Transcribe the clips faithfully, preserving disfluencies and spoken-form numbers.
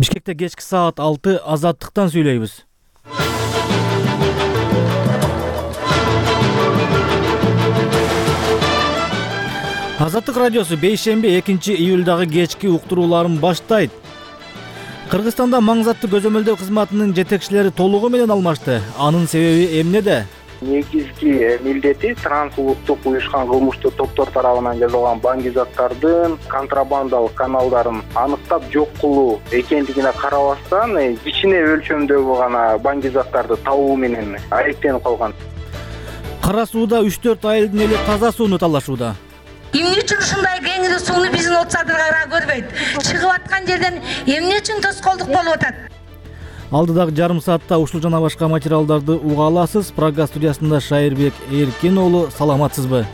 Бишкекте кечки саат алты Азаттыктан сүйлөйбүз. Азаттык радиосу бейшемби экинчи июлдагы кечки уктурууларын баштайт. Кыргызстанда маң заттуу көзөмөлдөө кызматынын жетекчилери толугу менен алмашты. Анын себеби эмнеде? Негизги милдети трансулуттук уюшкан кылмыштуу топтор тарабынан жасалган баңгизаттардын контрабандалык каналдарын аныктап жок кылуу экендигине карабастан кичине өлчөмдөгү гана баңгизаттарды табуу менен алектенип калган. Кара сууда үч төрт айылдын эли таза сууну талашууда. Эмне үчүн ушундай кеңири сууну биздин отсадырга көрбөйт? Чыгып аткан жерден эмне үчүн тоскоолдук болуп атат? Алдыдагы жарым саатта ушул жана башка материалдарды уга аласыз. Программа студиясында Шайырбек Эркин уулу, саламатсызбы?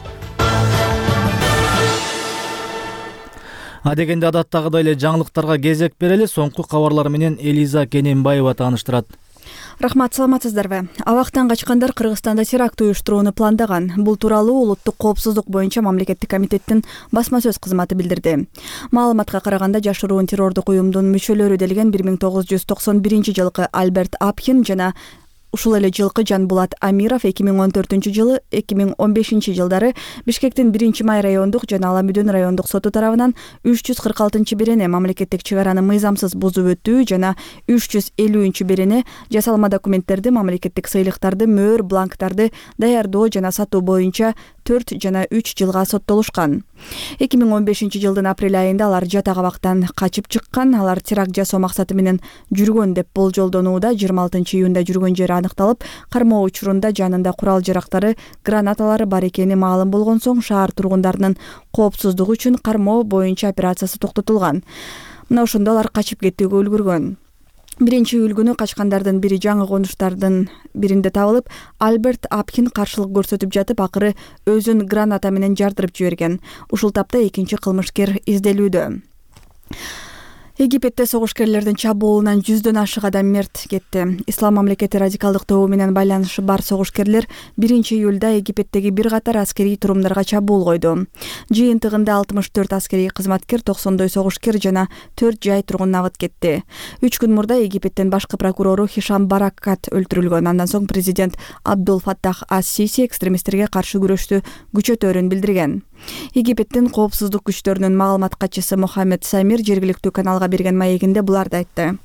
Адегенде адаттагыдай эле жаңылыктарга кезек берели. Соңку кабарлар менен Элиза Кененбаева тааныштырат. Рахмат, саламатсыздарбы? Абактан качкандар Кыргызстанда теракт уюштурууну пландаган. Бул тууралуу Улуттук коопсуздук боюнча мамлекеттик комитеттин басма сөз кызматы билдирди. Маалыматка караганда жашыруун террордук уюмдун мүчөлөрү делген бир миң тогуз жүз токсон биринчи жылкы Альберт Апхин жана ушул эле жылкы Жанбулат Амиров эки миң он төртүнчү жылы эки миң он бешинчи жылдары Бишкектин биринчи май райондук жана Аламүдөн райондук соту тарабынан үч жүз кырк алтынчы берене мамлекеттик чек араны мыйзамсыз бузуп өтүү жана үч жүз элүүнчү берене жасалма документтерди, мамлекеттик сыйлыктарды, мөөр бланктарды даярдоо жана сатуу боюнча төрт жана үч жылга соттолушкан. эки миң он бешинчи жылдын апрель айында алар жатак абактан качып чыккан. Алар теракт жасоо максаты менен жүргөн деп болжолдонууда. жыйырма алтынчы июнда жүргөн жери аныкталып, кармоо учурунда жанында курал жарактары, гранаталары бар экени маалым болгон соң шаар тургундарынын коопсуздугу үчүн кармоо боюнча операциясы токтотулган. Мына ошондо алар качып кетүүгө үлгүргөн. Биринчи июль күнү качкандардын бири жаңы конуштардын биринде табылып, Альберт Апхин каршылык көрсөтүп жатып, акыры өзүн граната менен жардырып жиберген. Ушул тапта экинчи кылмышкер изделүүдө. Египетте согушкерлердин чабуулунан жүздөн ашык адам мерт кетти. Ислам мамлекети радикалдык тобу менен байланышы бар согушкерлер биринчи июлда Египеттеги бир катар аскерий турумдарга чабуул койду. Жыйынтыгында алтымыш төрт аскерий кызматкер, токсондой согушкер жана төрт жай тургун агыт кетти. Үч күн мурда Египеттин башкы прокурору Хишам Баракат өлтүрүлгөн. Андан соң президент Абдул Фаттах ас-Сиси экстремисттерге каршы күрөштү күчөтөөрүн билдирген. Египеттин коопсуздук күчтөрүнүн маалымат катчысы Мохаммед Самир жергиликтүү каналга берген маегинде буларды айтты.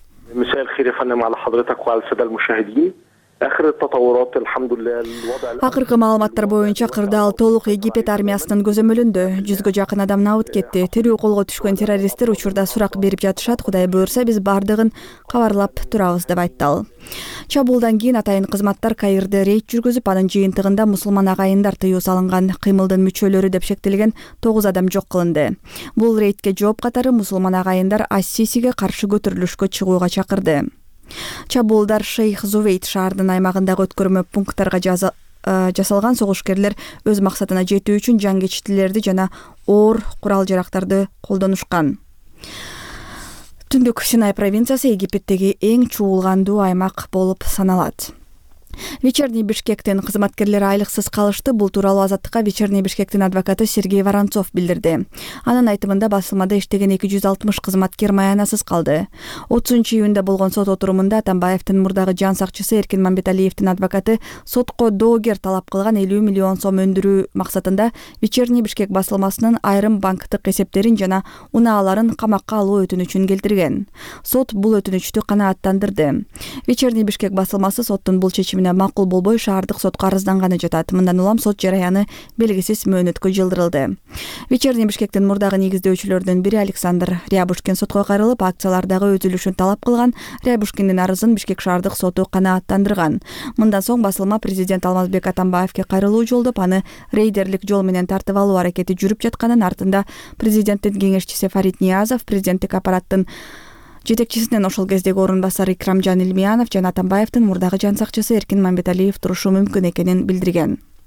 Акыркы маалыматтар боюнча кырдаал толук Египет армиясынын көзөмөлүндө. Жүзгө жакын адам набыт кетти. Терүү колго түшкөн террористтер учурда сурак берип жатышат. Кудай буйрса биз бардыгын кабарлап турабыз деп айтты ал. Чабуулдан кийин атайын кызматтар Каирде рейд жүргүзүп, анын жыйынтыгында мусулман агайындар тыюу салынган кыймылдын мүчөлөрү деп шектелген тогуз адам жок кылынды. Бул рейдке жооп катары мусулман агайындар ас-Сисиге каршы көтөрүлүшкө чыгууга чакырды. Чабуулдар Шейх Зувейт шаардын аймагындагы өткөрмө пункттарга жасалган. Согушкерлер өз максатына жетүү үчүн жангечтилерди жана оор курал жарактарды колдонушкан. Түндүк Синай провинциясы Египеттеги эң чуулгандуу аймак болуп саналат. Вечерний Бишкектин кызматкерлери айлыксыз калышты. Бул тууралуу Азаттыкка Вечерний Бишкектин адвокаты Сергей Воронцов билдирди. Анын айтымында басылмада иштеген эки жүз алтымыш кызматкер маянасыз калды. отузунчу июнда болгон сот отурумунда Атамбаевдин мурдагы жан сакчысы Эркин Мамбеталиевдин адвокаты сотко доогер талап кылган элүү миллион сом өндүрүү максатында Вечерний Бишкек басылмасынын айрым банктык эсептерин жана унааларын камакка алуу өтүнүчүн келтирген. Сот бул өтүнүчтү канааттандырды. Вечерний Бишкек басылмасы соттун бул чечимине макул болбой шаардык сотко арызданганы жатат. Мындан улам сот жараяны белгисиз мөөнөткө жылдырылды. Вечерний Бишкектин мурдагы негиздөөчүлөрдүн бири Александр Рябушкин сотко кайрылып, акциялардагы өзүлүшүн талап кылган. Рябушкиндин арызын Бишкек шаардык соту канааттандырган. Мындан соң басылма президент Алмазбек Атамбаевге кайрылуу жолдоп, аны рейдерлик жол менен тартып алуу аракети жүрүп жатканын, артында президенттин кеңешчиси Фарид Ниязов, президенттик аппараттын жетекчисинен ошол кездеги орун басары Икрамжан Илмиянов жана Атамбаевдин мурдагы жан сакчысы Эркин Мамбеталиев турушу мүмкүн экенин билдирген.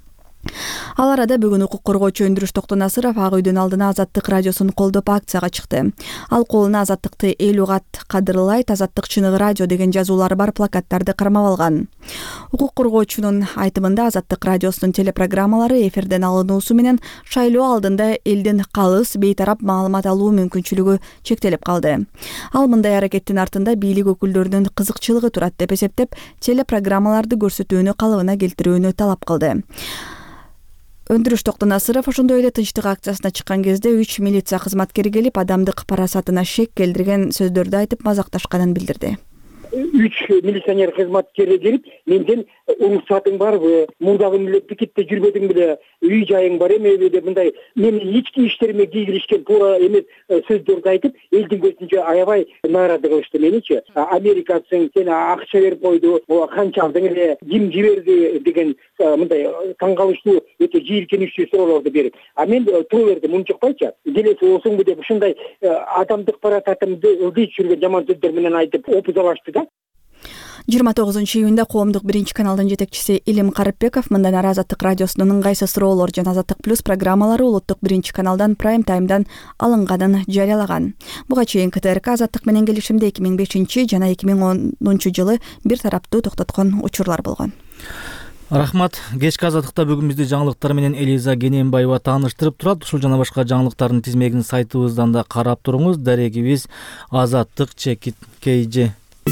Ал арада бүгүн укук коргоочу Өндүрүш Токтонасыров Ак үйдүн алдына Азаттык радиосун колдоп акцияга чыкты. Ал колуна Азаттыкты эл угат кадырлайт, Азаттык чыныгы радио деген жазуулары бар плакаттарды кармап алган. Укук коргоочунун айтымында Азаттык радиосунун телепрограммалары эфирден алынуусу менен шайлоо алдында элдин калыс, бейтарап маалымат алуу мүмкүнчүлүгү чектелип калды. Ал мындай аракеттин артында бийлик өкүлдөрүнүн кызыкчылыгы турат деп эсептеп, телепрограммаларды көрсөтүүнү калыбына келтирүүнү талап кылды. Өндүрүш Токтонасыров ошондой эле тынчтык акциясына чыккан кезде үч милиция кызматкери келип, адамдык парасатына шек келтирген сөздөрдү айтып мазакташканын билдирди. Үч милиционер кызматкери келип, менден уруксатың барбы, мурдагы бекетте жүрбөдүң беле, үй жайың бар эмеби деп мындай менин ички иштериме кийгилишкен туура эмес сөздөрдү айтып, элдин көзүнчө аябай нааразы кылышты меничи. Америкасың, сен акча берип койду, канча алдың эле, ким жиберди деген мындай таң калыштуу, өтө жийиркеничтүү суроолорду берип. А мен туу бердим, мун жокпайчы. Келеси болсоңбу деп ушундай адамдык парасатымды ылдый жүргөн жаман сөздөр менен айтып, опузалашты да. жыйырма тогузунчу июнда коомдук биринчи каналдын жетекчиси Илим Карыпбеков мындан ары Азаттык радиосунун ыңгайсыз суроолор жана Азаттык плюс программалары улуттук биринчи каналдан прайм таймдан алынганын жарыялаган. Буга чейин КТРК Азаттык менен келишимде эки миң бешинчи жана эки миң онунчу жылы бир тараптуу токтоткон учурлар болгон. Рахмат. Кечки Азаттыкта бүгүн бизди жаңылыктар менен Элиза Кененбаева тааныштырып турат. Ушул жана башка жаңылыктардын тизмегин сайтыбыздан да карап туруңуз. Дарегибиз азаттык чекит kg.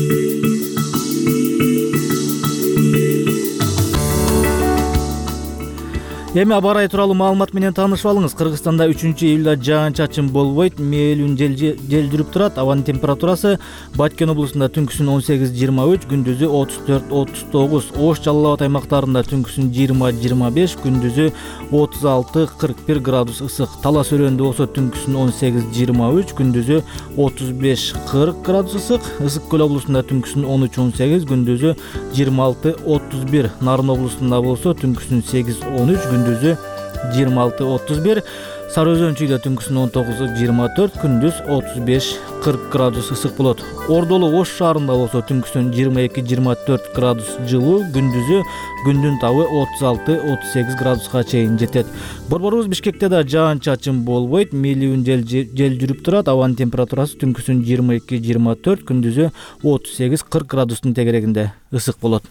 Эми аба ырайы тууралуу маалымат менен таанышып алыңыз. Кыргызстанда үчүнчү июлда жаан-чачын болбойт, мээлүүн жел жел жүрүп турат. Абанын температурасы Баткен облусунда түнкүсүн он сегиз жыйырма үч, күндүзү отуз төрт отуз тогуз, Ош Жалал Абад аймактарында түнкүсүн жыйырма жыйырма беш, күндүзү отуз алты кырк бир градус ысык. Талас өрөөндө болсо түнкүсүн он сегиз жыйырма үч, күндүзү отуз беш кырк градус ысык. Ысык көл облусунда түнкүсүн он үч он сегиз, күндүзү жыйырма алты отуз бир. Нарын облусунда болсо түнкүсүн сегиз он үч, күндүзү жыйырма алты отуз бир. Сары Өзөн чүйдө түнкүсүн он тогуз жыйырма төрт, күндүз отуз беш кырк градус ысык болот. Ордолу Ош шаарында болсо түнкүсүн жыйырма эки жыйырма төрт градус жылуу, күндүзү күндүн табы отуз алты отуз сегиз градуска чейин жетет. Борборубуз Бишкекте да жаан-чачын болбойт, мээлүүн жел жел жүрүп турат. Абанын температурасы түнкүсүн жыйырма эки жыйырма төрт, күндүзү отуз сегиз кырк градустун тегерегинде ысык болот.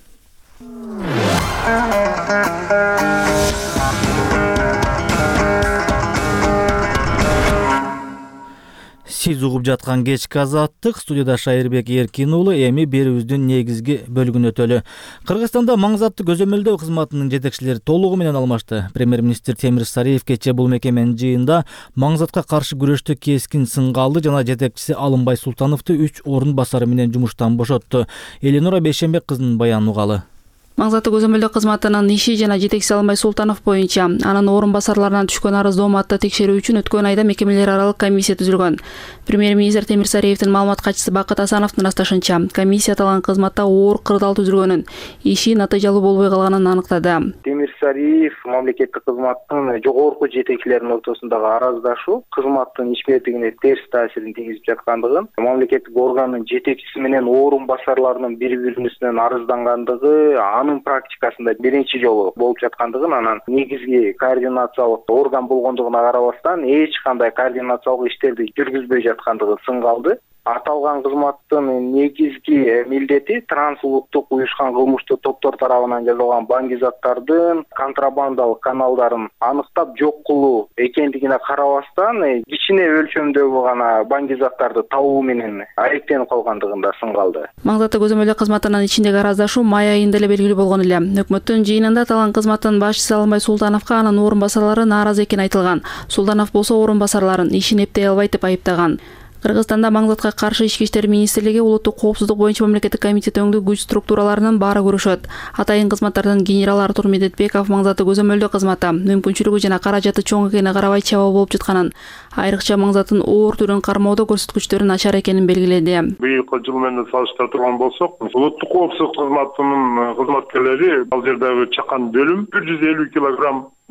Сиз угуп жаткан кечки Азаттык, студияда Шайырбек Эркин уулу. Эми берүүбүздүн негизги бөлүгүнө өтөлү. Кыргызстанда маңызаттуу көзөмөлдөө кызматынын жетекчилери толугу менен алмашты. Премьер-министр Темир Сариев кечээ бул мекеменин жыйынында маңызатка каршы күрөштө кескин сынга алды жана жетекчиси Алымбай Султановду үч орун басары менен жумуштан бошотту. Эленора Бейшенбек кызынын баянын угалы. Маңызаттуу көзөмөлдөө кызматынын иши жана жетекчиси Алымбай Султанов боюнча анын орун басарларынан түшкөн арыздооматты текшерүү үчүн өткөн айда мекемелер аралык комиссия түзүлгөн. Премьер-министр Темир Сариевдин маалымат катчысы Бакыт Асановдун ырасташынча, комиссия аталган кызматта оор кырдаал түзүлгөнүн, иши натыйжалуу болбой калганын аныктады. Темир Сариев мамлекеттик кызматтын жогорку жетекчилеринин ортосундагы араздашуу кызматтын ишмердигине терс таасирин тийгизип жаткандыгын, мамлекеттик органдын жетекчиси менен орун басарларынын бири-биринен арыздангандыгы анын практикасында биринчи жолу болуп жаткандыгын, анан негизги координациялык орган болгондугуна карабастан эч кандай координациялык иштерди жүргүзбөй жаткандыгы сынга алды. Аталган кызматтын негизги милдети трансулуттук уюшкан кылмыштуу топтор тарабынан жасалган баңгизаттардын контрабандалык каналдарын аныктап жок кылуу экендигине карабастан кичине өлчөмдөгү гана баңгизаттарды табуу менен алектенип калгандыгында сынга алды. Маңызаттуу көзөмөлдөө кызматынын ичиндеги араздашуу май айында эле белгилүү болгон эле. Өкмөттүн жыйынында аталган кызматтын башчысы Алымбай Султановго анын орун басарлары нааразы экени айтылган. Султанов болсо орун басарларын ишин эптей албайт деп айыптаган. Кыргызстанда маңызатка каршы ички иштер министрлиги улуттук коопсуздук боюнча мамлекеттик комитет өңдүү күч структураларынын баары көрүшөт. Атайын кызматтардын генералы Артур Медетбеков маңызаттуу көзөмөлдөө кызматы мүмкүнчүлүгү жана каражаты чоң экенине карабай чабаа болуп жатканын, айрыкча маңызаттын оор түрүн кармоодо көрсөткүчтөрү начар экенин белгиледи. Быйылкы жыл менен салыштыра турган болсок, улуттук коопсуздук кызматынын кызматкерлери ал жердеги чакан бөлүм бир жүз элүү килограмм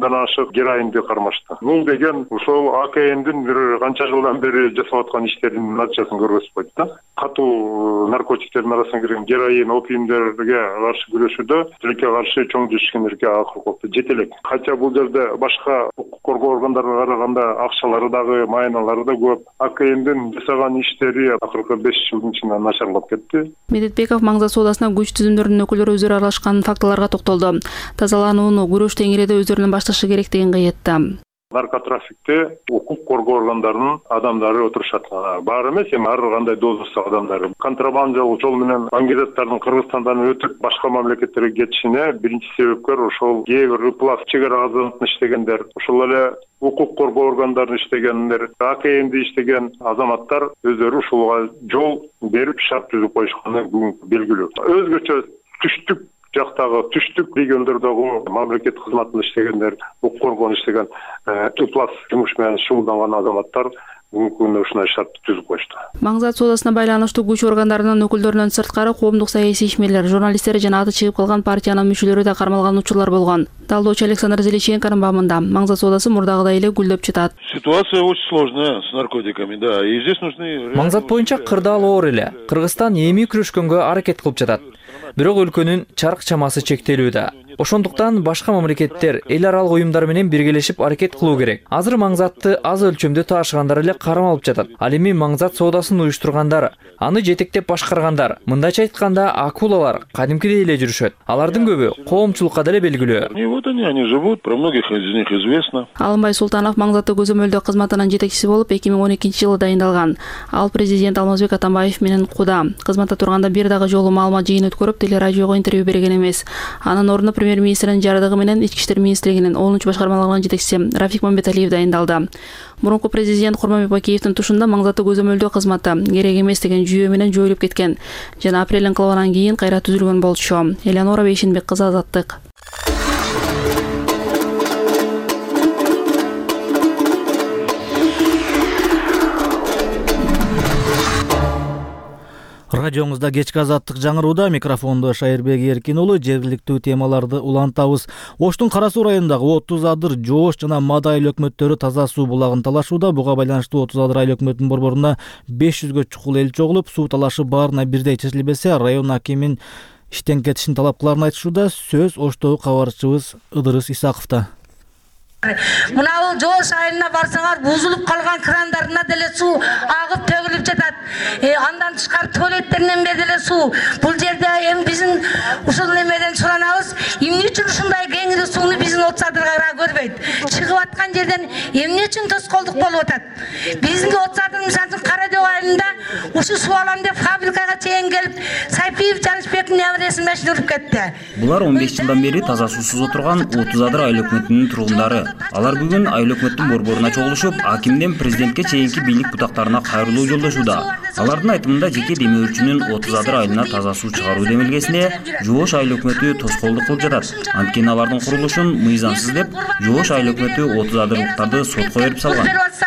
ашык героинди кармашты. Бул деген ошол А К Мдин бир канча жылдан бери жасап аткан иштеринин натыйжасын көргөзүп койт да. Катуу наркотиктердин арасына кирген героин, опиумдерге каршы күрөшүүдө тилекке каршы чоң жешкендерге акыл жетелек. Хотя бул жерде башка укук коргоо органдарына караганда акчалары дагы, майналары да көп. А К Мдин жасаган иштери акыркы беш жылдын ичинде начарлап кетти. Медетбеков Маңзат соодасына күч түзүмдөрүнүн өкүлдөрү өздөрү аралашкан фактыларга токтолду. Тазаланууну күрөш теңириде өздөрүнүн башташы керектигин айтты. Наркотрафикте укук коргоо органдарынын адамдары отурушат. Бар эмес, эми ар кандай дозасы адамдары. Контрабандалык жол менен баңгизаттардын Кыргызстандан өтүп башка мамлекеттерге кетишине биринчи себепкер ошол кээ бир ыплас чегара казматында иштегендер, ошол эле укук коргоо органдарында иштегендер, А К Мди иштеген азаматтар өздөрү ушулга жол берип шарт түзүп коюшканы бүгүнкү белгилүү. Өзгөчө түштүк жактагы түштүк региондордогу мамлекет кызматында иштегендер, укук коргоону иштеген ыплас жумуш менен шугулданган азаматтар бүгүнкү күндө ушундай шартты түзүп коюшту. Маңзат соодасына байланыштуу күч органдарынын өкүлдөрүнөн сырткары коомдук саясий ишмерлер, журналисттер жана аты чыгып калган партиянын мүчөлөрү да кармалган учурлар болгон. Далдоочу Александр Зеличенконун баамында Маңзат соодасы мурдагыдай эле гүлдөп жатат. Ситуация очень сложная с наркотиками, да, и здесь нужны... Маңзат боюнча кырдаал оор эле. Кыргызстан эми күрөшкөнгө аракет кылып жатат. Бирок өлкөнүн чарк чамасы чектелүү да. Ошондуктан башка мамлекеттер эл аралык уюмдар менен биргелешип аракет кылуу керек. Азыр Маңзатты аз өлчөмдө таашыгандар эле кармалып жатат. Ал эми Маңзат соодасын уюштургандар, аны жетектеп башкаргандар, мындайча айтканда акулалар кадимкидей эле жүрүшөт. Алардын көбү коомчулукка деле белгилүү. И вот они, они живут, про многих из них известно. Алымбай Султанов Маңзатты көзөмөлдөө кызматынын жетекчиси болуп эки миң он экинчи жылы дайындалган. Ал президент Алмазбек Атамбаев менен куда. Кызматта турганда бир дагы жолу маалымат жыйын өткөрүп, телерадиого интервью берген эмес. Анын ордуна премьер-министринин жардыгы менен Ички иштер министрлигинин онунчу башкармалыгынын жетекчиси Рафик Мамбеталиев дайындалды. Мурунку президент Курманбек Бакиевдин тушунда Маңзатты көзөмөлдөө кызматы керек эмес деген жүйө менен жоюлуп кеткен жана апрель инкылабынан кийин кайра түзүлгөн болчу. Элеонора Бейшенбек кызы, Азаттык. Радиоңузда кечки Азаттык жаңырууда, микрофондо Шайырбек Эркин уулу. Жергиликтүү темаларды улантабыз. Оштун Кара Суу районундагы отуз адыр, Жоош жана Мада айыл өкмөттөрү таза суу булагын талашууда. Буга байланыштуу отуз адыр айыл өкмөтүнүн борборуна беш жүзгө чукул эл чогулуп, суу талашы баарына бирдей чечилбесе, район акимин иштен кетишин талап кыларын айтышууда. Сөз Оштогу кабарчыбыз Ыдырыс Исаковдо. Мына Жоош айылына барсаңар, бузулуп калган крандарына деле суу агып төгүлүп жатат. Андан тышкары туалеттеринен бери деле суу. Бул жерде эми биздин ушул немеден суранабыз, эмне үчүн ушундай кеңири сууну биздин отуз адырга көрбөйт? Чыгып аткан жерден эмне үчүн тоскоолдук болуп атат? Биздин отуз адыр мисалы Кара Дөг айылында ушу суу алам деп фабрикага чейин келип, Сайпиев Жанышбектин небересин машина уруп кетти. Булар он беш жылдан бери таза суусуз отурган отуз адыр айыл өкмөтүнүн тургундары. Алар бүгүн айыл өкмөттүн борборуна чогулушуп, акимден президентке чейинки бийлик бутактарына кайрылуу жолдошууда. Алардын айтымында жеке демөөрчүнүн отуз адыр айылына таза суу чыгаруу демилгесине Жоош айыл өкмөтү тоскоолдук кылып жатат. Анткени алардын курулушун мыйзамсыз деп Жоош айыл өкмөтү отуз адырлыктарды сотко берип салган.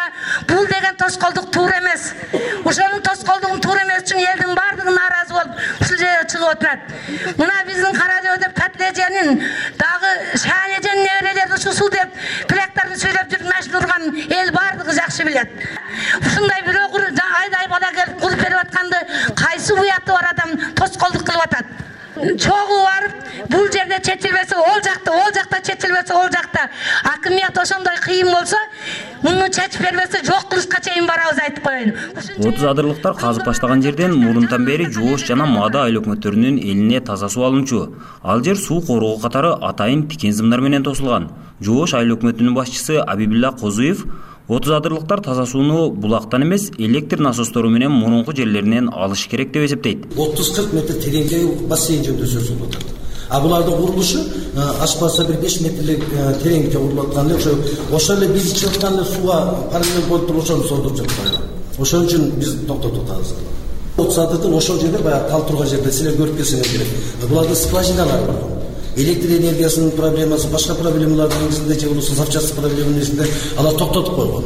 Бул деген тоскоолдук туура эмес. Ошонун тоскоолдугун туура эмес үчүн элдин баардыгы нааразы болуп ушул жерге чыгып отурат. Мына биздин Кара Дөөдө Патлеженин дагы Шаанежен неберелери ушу суу деп плактарды сүйлөп жүрүп машина урган эл баардыгы жакшы билет. Ушундай бирөө айдай бала келип куруп берип атканды кайсы уяты бар адам тоскоолдук кылып атат? Чогуу барып, бул жерде чечилбесе, ол жакта, ол жакта чечилбесе, ол жакта. Акимият ошондой кыйын болсо, муну чечип бербесе, жок кылышка чейин барабыз, айтып коеюн. отуз адырлыктар казып баштаган жерден мурунтан бери Жоош жана Мада айыл өкмөттөрүнүн элине таза суу алынчу. Ал жер суу коргоо катары атайын тикен зымдар менен тосулган. Жоош айыл өкмөтүнүн башчысы Абибилла Козуев отуз адырлыктар таза сууну булактан эмес, электр насостору менен мурунку жерлеринен алыш керек деп эсептейт. отуз кырк метр тереңдеги бассейн жөндөшөсү атат. А булардын курулушу ашпаса бир беш метрлик тереңдикке курулуп аткан эле, ошо ошол эле биз ичип аткан эле сууга параллель болуп туруп ошону сордуп жаткан. Ошон үчүн биз токтотуп атабыз. отуз адырдын ошол жерде баягы тал турган жерде силер көрүп келсеңер керек. Булардын скважиналары бар. Электр энергиясынын проблемасы, башка проблемалардын негизинде же болбосо запчасты проблеманын негизинде алар токтотуп койгон.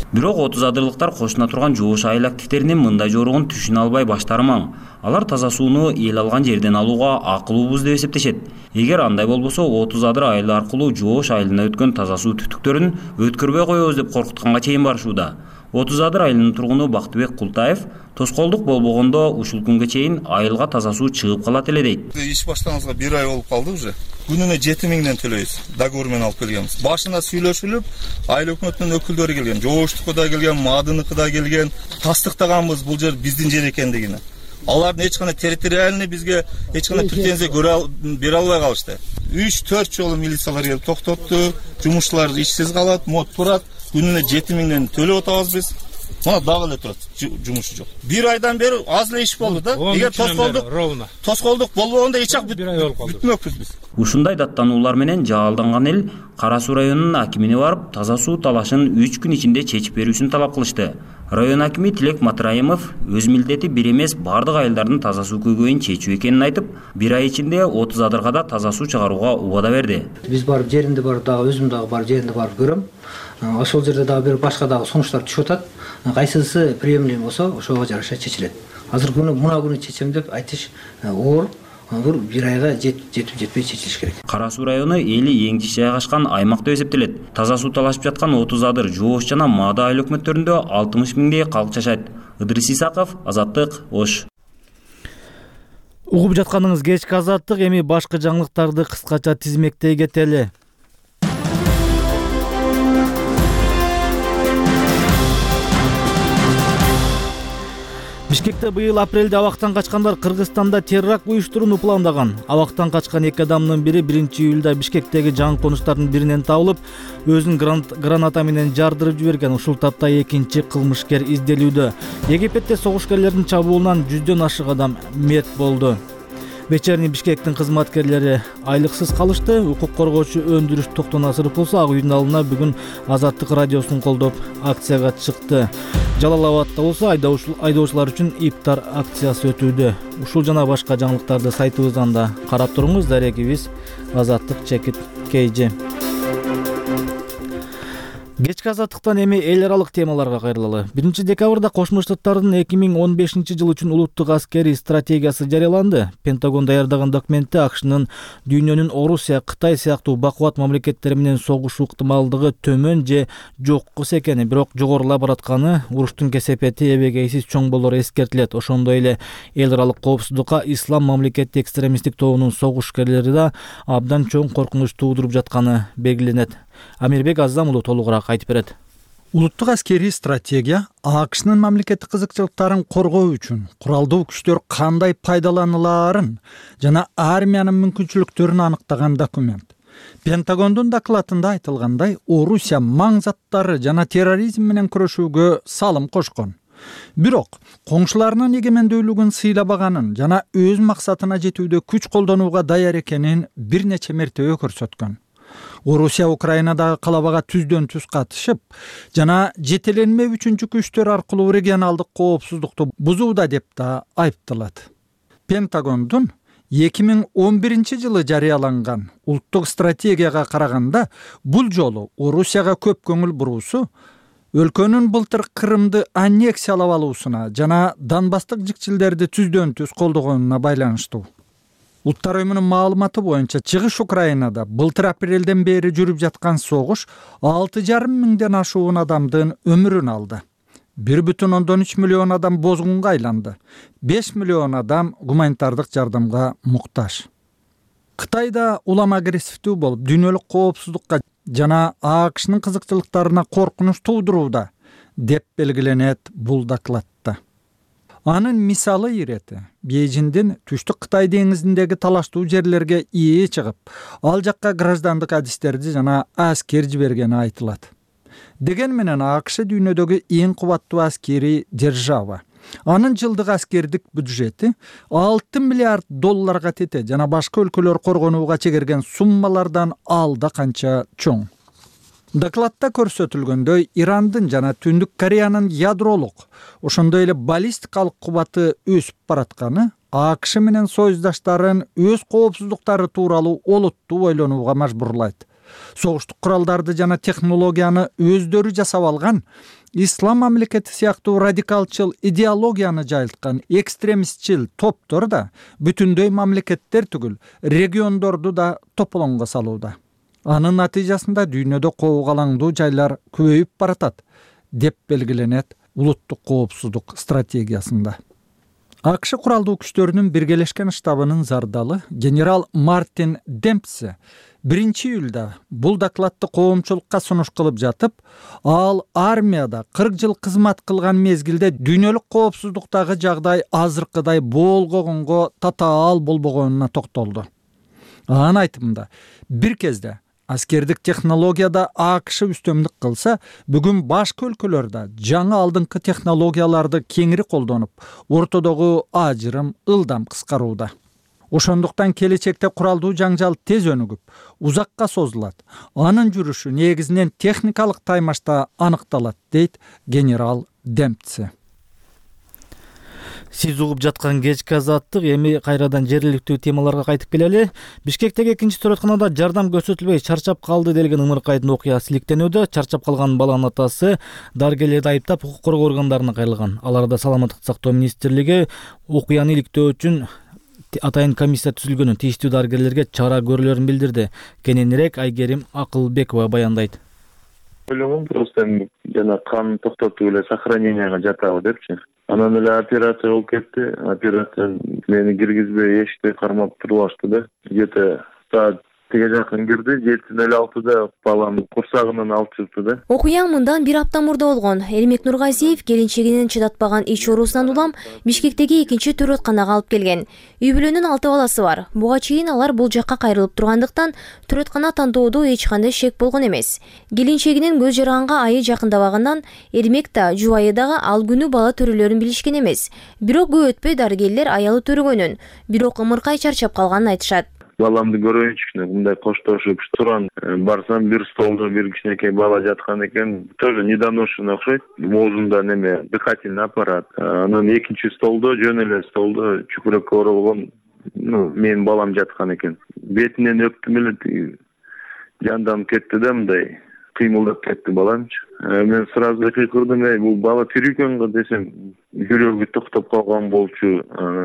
Бирок отуз адырлыктар кошуна турган жоош айыл активдеринин мындай жоругун түшүнө албай баштары маң. Алар таза сууну эл алган жерден алууга акылуубуз деп эсептешет. Эгер андай болбосо отуз адыр айылы аркылуу жоош айылына өткөн таза суу түтүктөрүн өткөрбөй коебуз деп коркутканга чейин барышууда. отуз адыр айылынын тургуну Бактыбек Култаев тоскоолдук болбогондо ушул күнгө чейин айылга таза суу чыгып калат эле дейт. Иш баштаганыбызга бир ай болуп калды уже. Күнүнө жети миңден төлөйбүз. Договор менен алып келгенбиз. Башында сүйлөшүлүп, айыл өкмөтүнүн өкүлдөрү келген, жооштуку да келген, маадыныгы да келген. Тастыктаганбыз бул жер биздин жер экендигине. Алардын эч кандай территориальный бизге эч кандай претензия бере албай калышты. үч төрт жолу милициялар келип токтотту, жумушчулар ишсиз калат, мот турат. Күнүнө жети миңден төлөп атабыз биз. Мына дагы эле турат, жумушу жок. бир айдан бери аз эле иш болду да. Эгер тоскоолдук, тоскоолдук болбогондо эч ак бүтмөкпүз биз. Ушундай даттануулар менен жаалданган эл Кара Суу районунун акимине барып, таза суу талашын үч күн ичинде чечип берүүсүн талап кылышты. Район акими Тилек Матраимов өз милдети бир эмес бардык айылдардын таза суу көйгөйүн чечүү экенин айтып, бир ай ичинде отуз адырга да таза суу чыгарууга убада берди. Биз барып жеринде барып дагы өзүм дагы барып жеринде барып көрөм. Ошол жерде дагы бир башка дагы сунуштар түшүп атат. Кайсысы приемлемый болсо, ошого жараша чечилет. Азыр күнү мына күнү чечем деп айтыш оор. Бир бир айга жетип жетпей чечилиш керек. Кара Суу району эли эң чич жайгашкан аймак деп эсептелет. Таза суу талашып жаткан отуз адыр, жоош жана маада айыл өкмөттөрүндө алтымыш миңдей калк жашайт. Ыдрис Исаков, Азаттык, Ош. Угуп жатканыңыз кечки Азаттык, эми башка жаңылыктарды кыскача тизмектей кетели. Бишкекте быйыл апрелде абактан качкандар Кыргызстанда терракт уюштурууну пландаган. Абактан качкан эки адамдын бири биринчи июлда Бишкектеги жаңы конуштардын биринен табылып, өзүн граната менен жардырып жиберген. Ушул тапта экинчи кылмышкер изделүүдө. Египетте согушкерлердин чабуулунан жүздөн ашык адам мерт болду. Вечерний Бишкектин кызматкерлери айлыксыз калышты. Укук коргоочу өндүрүш токтон асырып болсо, ак үйдүн алдына бүгүн Азаттык радиосун колдоп акцияга чыкты. Жалал-Абадта болсо айдоочулар үчүн иптар акциясы өтүүдө. Ушул жана башка жаңылыктарды сайтыбыздан да карап туруңуз. Дарегибиз Азаттык чекит кейжи. Кечки Азаттыктан эми эл аралык темаларга кайрылалы. биринчи декабрда Кошмо Штаттардын эки миң он бешинчи жыл үчүн улуттук аскерий стратегиясы жарыяланды. Пентагон даярдаган документте АКШнын дүйнөнүн Орусия, Кытай сыяктуу бакубат мамлекеттери менен согушуу ыктымалдыгы төмөн же жок экени, бирок жогорулап баратканы, уруштун кесепети эбегейсиз чоң болору эскертилет. Ошондой эле эл аралык коопсуздукка ислам мамлекети экстремисттик тобунун согушкерлери да абдан чоң коркунуч туудуруп жатканы белгиленет. Амирбек Аззам улу толугураак айтып берет. Улуттук аскерий стратегия АКШнын мамлекеттик кызыкчылыктарын коргоо үчүн куралдуу күчтөр кандай пайдаланылаарын жана армиянын мүмкүнчүлүктөрүн аныктаган документ. Пентагондун докладында айтылгандай, Орусия маң заттары жана терроризм менен күрөшүүгө салым кошкон. Бирок коңшуларынын эгемендүүлүгүн сыйлабаганын жана өз максатына жетүүдө күч колдонууга даяр экенин бир нече мертебе көрсөткөн. Орусия Украинадагы калабага түздөн түз катышып жана жетеленме үчүнчү күчтөр аркылуу регионалдык коопсуздукту бузууда деп да айыпталат. Пентагондун эки миң он биринчи жылы жарыяланган улуттук стратегияга караганда, бул жолу Орусияга көп көңүл буруусу өлкөнүн былтыр Крымды аннексиялап алуусуна жана Донбасстык жикчилдерди түздөн түз колдогонуна байланыштуу. Улуттар уюмунун маалыматы боюнча чыгыш Украинада былтыр апрелден бери жүрүп жаткан согуш алты жарым миңден ашуун адамдын өмүрүн алды. бир бүтүн ондон үч миллион адам бозгунга айланды. беш миллион адам гуманитардык жардамга муктаж. Кытайда улам агрессивдүү болуп, дүйнөлүк коопсуздукка жана АКШнын кызыкчылыктарына коркунуч туудурууда деп белгиленет бул докладта. Анын мисалы ирети Бейжиңдин түштүк Кытай деңизиндеги талаштуу жерлерге ие чыгып, ал жакка граждандык адистерди жана аскер жибергени айтылат. Деген менен АКШ дүйнөдөгү эң кубаттуу аскерий держава. Анын жылдык аскердик бюджети алты миллиард долларга тете жана башка өлкөлөр коргонууга чегерген суммалардан алда канча чоң. Докладта көрсөтүлгөндөй, Ирандын жана Түндүк Кореянын ядролук, ошондой эле баллистикалык кубаты өсүп баратканы АКШ менен союздаштарын өз коопсуздуктары тууралуу олуттуу ойлонууга мажбурлайт. Согуштук куралдарды жана технологияны өздөрү жасап алган, ислам мамлекети сыяктуу радикалчыл идеологияны жайылткан экстремистчил топтор да бүтүндөй мамлекеттер түгүл, региондорду да тополоңго салууда. Анын натыйжасында дүйнөдө коокалаңдуу жайлар көбөйүп баратат деп белгиленет улуттук коопсуздук стратегиясында. АКШ куралдуу күчтөрүнүн биргелешкен штабынын зардалы генерал Мартин Демпсе биринчи июлда бул докладты коомчулукка сунуш кылып жатып, ал армияда кырк жыл кызмат кылган мезгилде дүйнөлүк коопсуздуктагы жагдай азыркыдай болгогонго татаал болбогонуна токтолду. Анын айтымында, бир кезде аскердик технологияда АКШ үстөмдүк кылса, бүгүн башка өлкөлөрдө жаңы алдыңкы технологияларды кеңири колдонуп, ортодогу ажырым ылдам кыскарууда. Ошондуктан келечекте куралдуу жаңжал тез өнүгүп, узакка созулат. Анын жүрүшү негизинен техникалык таймашта аныкталат, дейт генерал Демпсе. Сиз угуп жаткан кечки азаттык, эми кайрадан жергиликтүү темаларга кайтып келели. Бишкектеги экинчи төрөтканада жардам көрсөтүлбөй чарчап калды делген ымыркайдын окуя силиктенүүдө. Чарчап калган баланын атасы дарыгерлерди айыптап укук коргоо органдарына кайрылган. Аларда саламаттыкты сактоо министрлиги окуяны иликтөө үчүн атайын комиссия түзүлгөнүн, тийиштүү дарыгерлерге чара көрүлөрүн билдирди. Кененирээк Айгерим Акылбекова баяндайт. Ойлогом просто жана кан токтотуп эле сохраненияга жатабы депчи. Анан эле операция болуп кетти. Операция мени киргизбей эшикти кармап турбашты да. Где-то саат теге жакын кирди, жети нөл алтыда баланы курсагынан алып чыкты да. Окуя мындан бир апта мурда болгон. Эрмек Нургазиев келинчегинин чыдатпаган ич оорусунан улам Бишкектеги экинчи төрөтканага алып келген. Үй бүлөнүн алты баласы бар. Буга чейин алар бул жакка кайрылып тургандыктан төрөткана тантоодо эч кандай шек болгон эмес. Келинчегинин көз жарганга айы жакындабагандан Эрмек да, жубайы дагы ал күнү бала төрөлөрүн билишкен эмес. Бирок көп өтпөй дарыгерлер аялы төрөгөнүн, бирок ымыркай чарчап калганын айтышат. Баламды көрөйүнчү, мындай коштошуп турган, барсам бир столдо бир кичинекей бала жаткан экен, тоже недоношенный окшойт, оозунда неме, дыхательный аппарат. Анан экинчи столдо, жөн эле столдо чүкүрөккө оролгон, ну, менин балам жаткан экен. Бетинен өптүм эле, жанданып кетти да, мындай кыймылдап кетти баламчы. Мен сразу кыйкырдым, эй, бул бала тирүү экен го десем, жүрөгү токтоп калган болчу.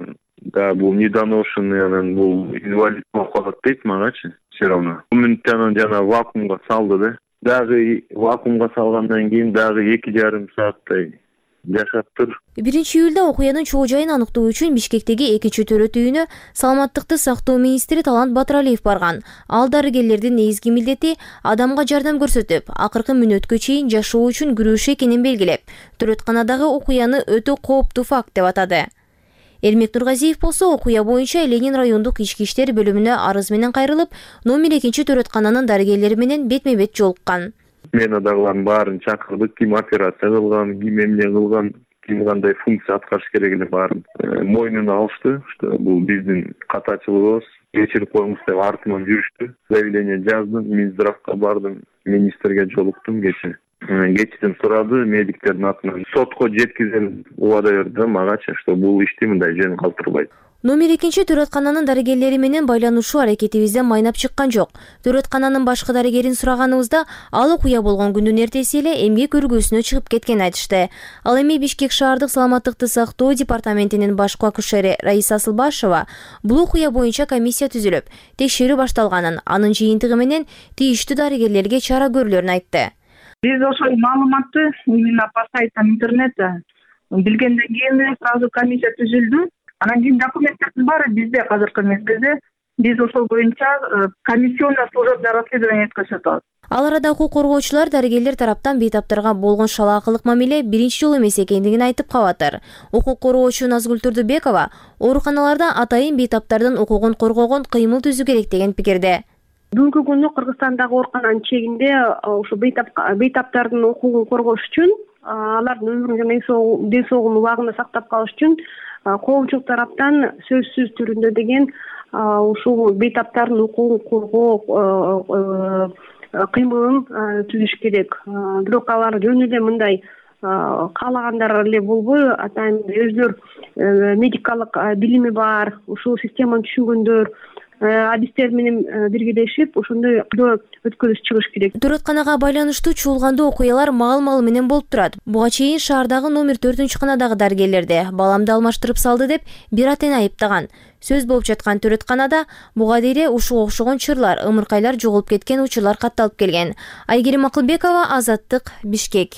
Да, бул недоношенный, анан бул инвалид болуп калат дейт магачы, все равно. Бул мүнөттөн жана вакуумга салды да. Дагы вакуумга салгандан кийин дагы эки жарым сааттай жашап тур. биринчи июлда окуянын чоо жайын аныктоо үчүн Бишкектеги экинчи төрөт үйүнө саламаттыкты сактоо министри Талант Батыралиев барган. Ал дарыгерлердин негизги милдети адамга жардам көрсөтүп, акыркы мүнөткө чейин жашоо үчүн күрөшүү экенин белгилеп, төрөтканадагы окуяны өтө кооптуу факт деп атады. Эрмек Нургазиев болсо окуя боюнча Ленин райондук ички иштер бөлүмүнө арыз менен кайрылып, номер экинчи төрөткананын дарыгерлери менен бетме-бет жолуккан. Мен адагылардын баарын чакырдык, ким операция кылган, ким эмне кылган, ким кандай функция аткарыш керегин баарын мойнуна алышты, что бул биздин катачылыгыбыз, кечирип коюңуз деп артыман жүрүштү. Заявление жаздым, Минздравка бардым, министрге жолуктум кечээ. Кечирим сурады, медиктердин атынан сотко жеткизем убада берди магачы, что бул ишти мындай жөн калтырбайт. Номер экинчи төрөткананын дарыгерлери менен байланышуу аракетибизде майнап чыккан жок. Төрөткананын башкы дарыгерин сураганыбызда, ал окуя болгон күндүн эртеси эле эмгек өргүүсүнө чыгып кеткен айтышты. Ал эми Бишкек шаардык саламаттыкты сактоо департаментинин башкы акушери Раиса Асылбашева бул окуя боюнча комиссия түзүлүп, текшерүү башталганын, анын жыйынтыгы менен тийиштүү дарыгерлерге чара көрүлөрүн айтты. Биз ошол маалыматты именно по сайтам интернетте билгенден кийин сразу комиссия түзүлдү. Анан кийин документтердин баары бизде азыркы мезгилде. Биз ошол боюнча комиссионный служебное расследование өткөзүп атабыз. Ал арада укук коргоочулар дарыгерлер тараптан бейтаптарга болгон шалаакылык мамиле биринчи жолу эмес экендигин айтып калатыр. Укук коргоочу Назгүл Турдубекова ооруканаларда атайын бейтаптардын укугун коргогон кыймыл түзүү керек деген пикирде. Бүгүнкү күнү Кыргызстандагы оорукананын чегинде ошо бейтаптардын укугун коргош үчүн, алардын өмүрүн жана ден соолугун убагында сактап калыш үчүн коомчулук тараптан сөзсүз түрүндө деген ушул бейтаптардын укугун коргоо кыймылын түзүш керек. Бирок алар жөн эле мындай каалагандар эле болбой, атайын өздөр медикалык билими бар, ушул системаны түшүнгөндөр, адистер менен биргелешип ошондой өткөрүш чыгыш керек. Төрөтканага байланыштуу чуулгандуу окуялар маал-маал менен болуп турат. Буга чейин шаардагы номер төртүнчү канадагы дарыгерлерде баламды алмаштырып салды деп бир ата-эне айыптаган. Сөз болуп жаткан төрөтканада буга дейре ушуга окшогон чырлар, ымыркайлар жоголуп кеткен учурлар катталып келген. Айгерим Акылбекова, Азаттык, Бишкек.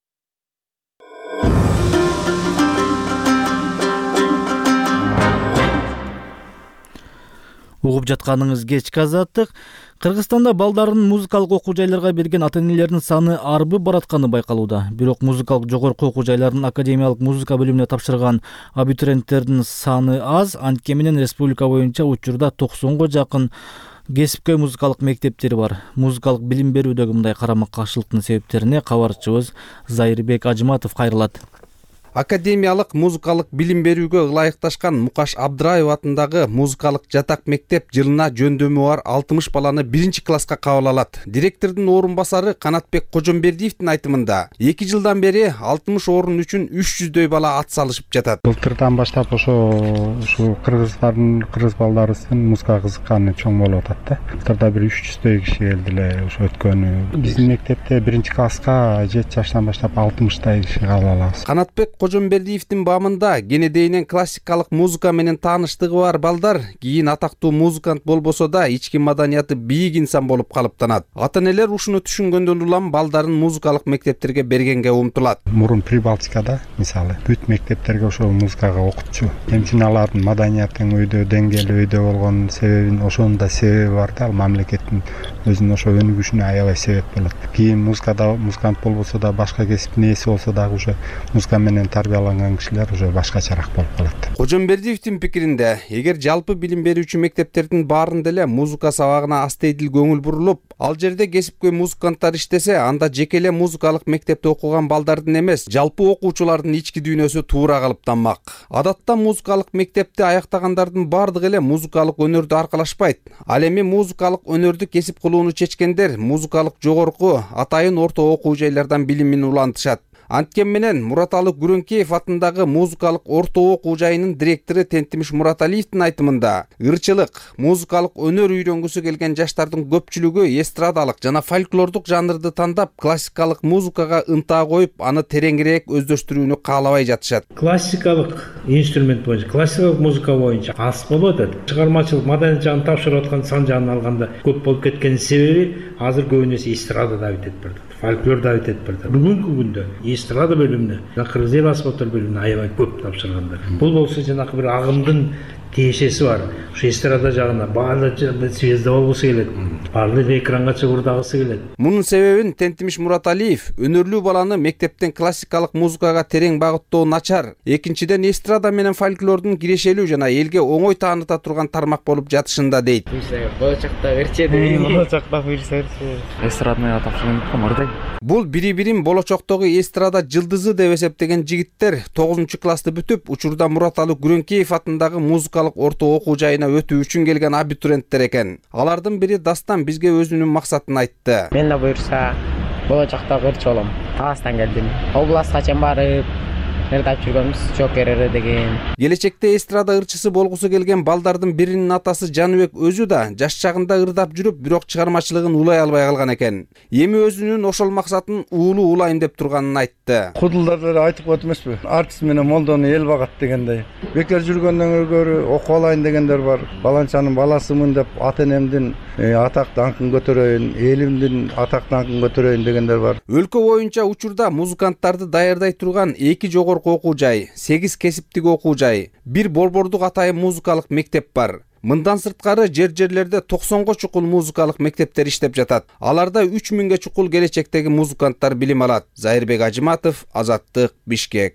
Угуп жатканыңыз кечки Азаттык. Кыргызстанда балдарын музыкалык окуу жайларга берген ата-энелердин саны арбы баратканы байкалууда. Бирок музыкалык жогорку окуу жайлардын академиялык музыка бөлүмүнө тапшырган абитуриенттердин саны аз. Антке менен республика боюнча учурда токсонго жакын кесипкөй музыкалык мектептери бар. Музыкалык билим берүүдөгү мындай карама-каршылыктын себептерине кабарчыбыз Зайырбек Ажыматов кайрылат. Академиялык музыкалык билим берүүгө ылайыкташкан Мукаш Абдыраев атындагы музыкалык жатак мектеп жылына жөндөмү бар алтымыш баланы биринчи класска кабыл алат. Директордун орун басары Канатбек Кожомбердиевдин айтымында эки жылдан бери алтымыш орун үчүн үч жүздөй бала ат салышып жатат. Былтырдан баштап ошо ушу кыргыздардын кыргыз балдары үчүн музыкага кызыкканы чоң болуп атат да. Былтырда бир үч жүздөй киши келди эле ошо өткөнү. Биздин мектепте биринчи класска жети жаштан баштап алтымыштай киши кабыл алабыз. Канатбек Кожомбердиевдин баамында кенедейинен классикалык музыка менен тааныштыгы бар балдар кийин атактуу музыкант болбосо да ички маданияты бийик инсан болуп калыптанат. Ата-энелер ушуну түшүнгөндөн улам балдарын музыкалык мектептерге бергенге умтулат. Мурун Прибалтикада мисалы бүт мектептерге ошо музыкага окутчу. Эмчине алардын маданиятын өйдө, деңгээли өйдө болгон себебин ошонун да себеби бар да, ал мамлекеттин өзүнүн ошо өнүгүшүнө аябай себеп болот. Кийин музыкада музыкант болбосо да башка кесиптин ээси болсо дагы уже музыка менен тарбияланган кишилер уже башкачараак болуп калат. Кожомбердиевдин пикиринде, эгер жалпы билим берүүчү мектептердин баарында эле музыка сабагына астейдил көңүл бурулуп, ал жерде кесипкөй музыканттар иштесе, анда жеке эле музыкалык мектепте окуган балдардын эмес, жалпы окуучулардын ички дүйнөсү туура калыптанмак. Адатта музыкалык мектепти аяктагандардын бардыгы эле музыкалык өнөрдү аркалашпайт. Ал эми музыкалык өнөрдү кесип кылууну чечкендер музыкалык жогорку, атайын орто окуу жайлардан билимин улантышат. Анткени менен Мураталы Күрөңкеев атындагы музыкалык орто окуу жайынын директору Тентимиш Мураталиевдин айтымында, ырчылык, музыкалык өнөр үйрөнгүсү келген жаштардын көпчүлүгү эстрадалык жана фольклордук жанрды тандап, классикалык музыкага ынтаа коюп, аны тереңирээк өздөштүрүүнү каалабай жатышат. Классикалык инструмент боюнча, классикалык музыка боюнча аз болуп атат. Чыгармачылык маданият жагын тапшырып аткан сан жагын алганда көп болуп кеткенин себеби азыр көбүнесе эстрадада өтөт бирди. Фольклорда өтөт бирди. Бүгүнкү күндө эстрада бөлүмүнө, кыргыз эл аспаптар бөлүмүнө аябай көп тапшыргандар. Бул болсо жанакы бир агымдын тиешеси бар. Ушу эстрада жагына баардык звезда болбосу келет. Баардык экранга чыгырдагысы келет. Мунун себебин Тентимиш Мураталиев өнөрлүү баланы мектептен классикалык музыкага терең багыттоо начар. Экинчиден эстрада менен фольклордун кирешелүү жана элге оңой тааныта турган тармак болуп жатышында дейт. Болочокто ырчеди. Болочокто буйрсачы. Эстрадага тапшырган мырдай. Бул бири-бирин болочоктогу эстрада жылдызы деп эсептеген жигиттер тогузунчу классты бүтүп, учурда Мураталы Күрөңкеев атындагы музыкалык орто окуу жайына өтүү үчүн келген абитуриенттер экен. Алардын бири Дастан бизге өзүнүн максатын айтты. Мен да буйрса болочокто ырчы болом. Тастан келдим. Областка чейин барып Нердап жүргөнбүз, Жокерere деген. Келечекте эстрада ырчысы болгусу келген балдардын биринин атасы Жаныбек өзү да жаш чагында ырдап жүрүп, бирок чыгармачылыгын улай албай калган экен. Эми өзүнүн ошол максатын уулу улайын деп турганын айтты. Кудулдар айтып коет эмеспи? Артист менен молдону эл багат дегендей. Бекер жүргөндөн көрө окуп алайын дегендер бар. Баланчанын баласымын деп ата-энемдин атак даңкын көтөрөйүн, элимдин атак даңкын көтөрөйүн дегендер бар. Өлкө боюнча учурда музыканттарды даярдай турган эки жогорку окуу жай, сегиз кесиптик окуу жай, бир борбордук атайын музыкалык мектеп бар. Мындан сырткары жер-жерлерде токсонго чукул музыкалык мектептер иштеп жатат. Аларда үч миңге чукул келечектеги музыканттар билим алат. Зайырбек Ажыматов, Азаттык, Бишкек.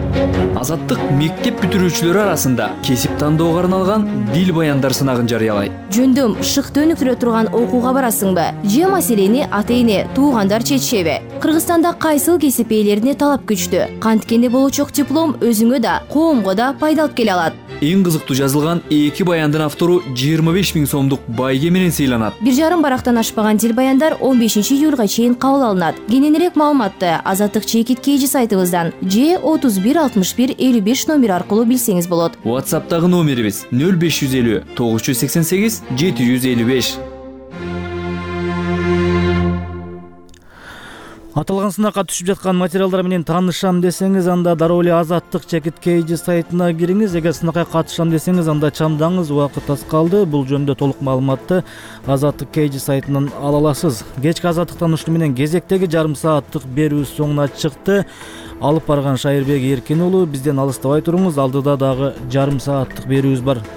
Азаттык мектеп бүтүрүүчүлөрү арасында кесип тандоого арналган дил баяндар сынагын жарыялайт. Жөндөм шыкты өнүктүрө турган окууга барасыңбы? Же маселени ата-эне, туугандар чечишеби? Кыргызстанда кайсыл кесип ээлерине талап күчтүү? Канткенде болочок диплом өзүңө да, коомго да пайдалып келе алат. Эң кызыктуу жазылган эки баяндын автору жыйырма беш миң сомдук байге менен сыйланат. Бир жарым барактан ашпаган дил баяндар он бешинчи июлга чейин кабыл алынат. Кененирээк маалыматты Азаттык чекит кейжи сайтыбыздан же отуз бир алтымыш бир элүү беш номер аркылуу билсеңиз болот. WhatsApp'тагы номерибиз нөл беш жүз элүү тогуз жүз сексен сегиз жети жүз элүү беш. Аталган сынакка түшүп жаткан материалдар менен таанышам десеңиз, анда дароо эле Азаттык Чекит Кейжи сайтына кириңиз. Эгер сынакка катышам десеңиз, анда чамдаңыз, убакыт аз калды. Бул жөнүндө толук маалыматты Азаттык Кейжи сайтынан ала аласыз. Кечки Азаттыктан ушуну менен кезектеги жарым сааттык берүүбүз соңуна чыкты. Алып барган Шайырбек Эркин уулу, бизден алыстабай туруңуз. Алдыда дагы жарым сааттык берүүбүз бар.